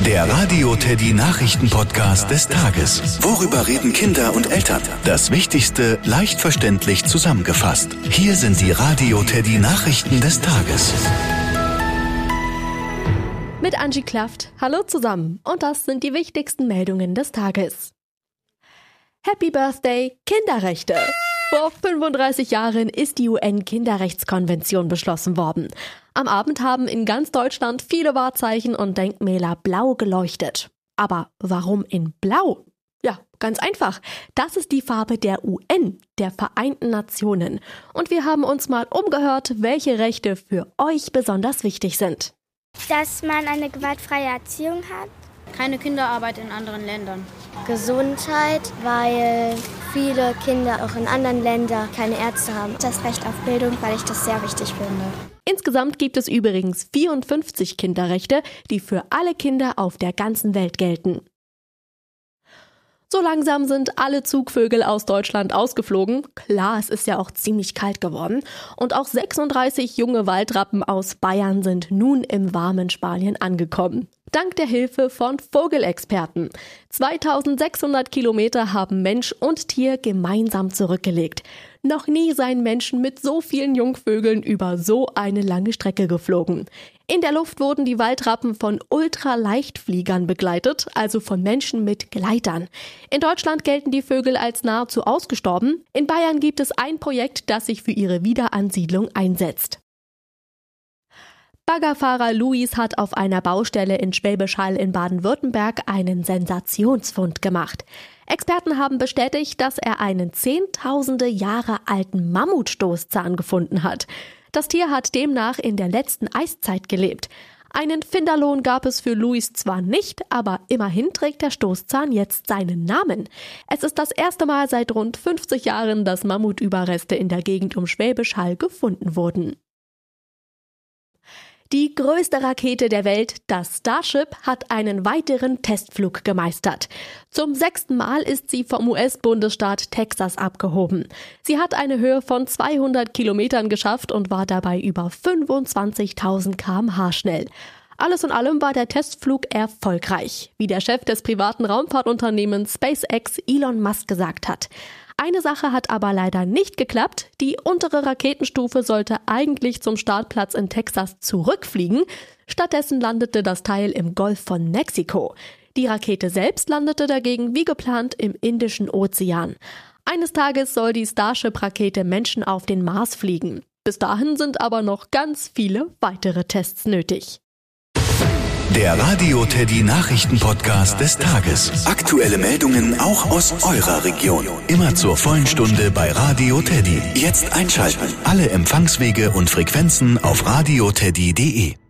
Der Radio Teddy Nachrichten-Podcast des Tages. Worüber reden Kinder und Eltern? Das Wichtigste leicht verständlich zusammengefasst. Hier sind die Radio Teddy Nachrichten des Tages. Mit Angie Klaft. Hallo zusammen. Und das sind die wichtigsten Meldungen des Tages. Happy Birthday, Kinderrechte. Vor 35 Jahren ist die UN-Kinderrechtskonvention beschlossen worden. Am Abend haben in ganz Deutschland viele Wahrzeichen und Denkmäler blau geleuchtet. Aber warum in Blau? Ja, ganz einfach. Das ist die Farbe der UN, der Vereinten Nationen. Und wir haben uns mal umgehört, welche Rechte für euch besonders wichtig sind. Dass man eine gewaltfreie Erziehung hat. Keine Kinderarbeit in anderen Ländern. Gesundheit, weil viele Kinder auch in anderen Ländern keine Ärzte haben. Das Recht auf Bildung, weil ich das sehr wichtig finde. Insgesamt gibt es übrigens 54 Kinderrechte, die für alle Kinder auf der ganzen Welt gelten. So langsam sind alle Zugvögel aus Deutschland ausgeflogen. Klar, es ist ja auch ziemlich kalt geworden. Und auch 36 junge Waldrappen aus Bayern sind nun im warmen Spanien angekommen. Dank der Hilfe von Vogelexperten. 2600 Kilometer haben Mensch und Tier gemeinsam zurückgelegt. Noch nie seien Menschen mit so vielen Jungvögeln über so eine lange Strecke geflogen. In der Luft wurden die Waldrappen von Ultraleichtfliegern begleitet, also von Menschen mit Gleitern. In Deutschland gelten die Vögel als nahezu ausgestorben. In Bayern gibt es ein Projekt, das sich für ihre Wiederansiedlung einsetzt. Baggerfahrer Luis hat auf einer Baustelle in Schwäbisch Hall in Baden-Württemberg einen Sensationsfund gemacht. Experten haben bestätigt, dass er einen zehntausende Jahre alten Mammutstoßzahn gefunden hat. Das Tier hat demnach in der letzten Eiszeit gelebt. Einen Finderlohn gab es für Luis zwar nicht, aber immerhin trägt der Stoßzahn jetzt seinen Namen. Es ist das erste Mal seit rund 50 Jahren, dass Mammutüberreste in der Gegend um Schwäbisch Hall gefunden wurden. Die größte Rakete der Welt, das Starship, hat einen weiteren Testflug gemeistert. Zum 6. Mal ist sie vom US-Bundesstaat Texas abgehoben. Sie hat eine Höhe von 200 Kilometern geschafft und war dabei über 25.000 km/h schnell. Alles in allem war der Testflug erfolgreich, wie der Chef des privaten Raumfahrtunternehmens SpaceX Elon Musk gesagt hat. Eine Sache hat aber leider nicht geklappt. Die untere Raketenstufe sollte eigentlich zum Startplatz in Texas zurückfliegen. Stattdessen landete das Teil im Golf von Mexiko. Die Rakete selbst landete dagegen wie geplant im Indischen Ozean. Eines Tages soll die Starship-Rakete Menschen auf den Mars fliegen. Bis dahin sind aber noch ganz viele weitere Tests nötig. Der Radio Teddy Nachrichten-Podcast des Tages. Aktuelle Meldungen auch aus eurer Region. Immer zur vollen Stunde bei Radio Teddy. Jetzt einschalten. Alle Empfangswege und Frequenzen auf radioteddy.de.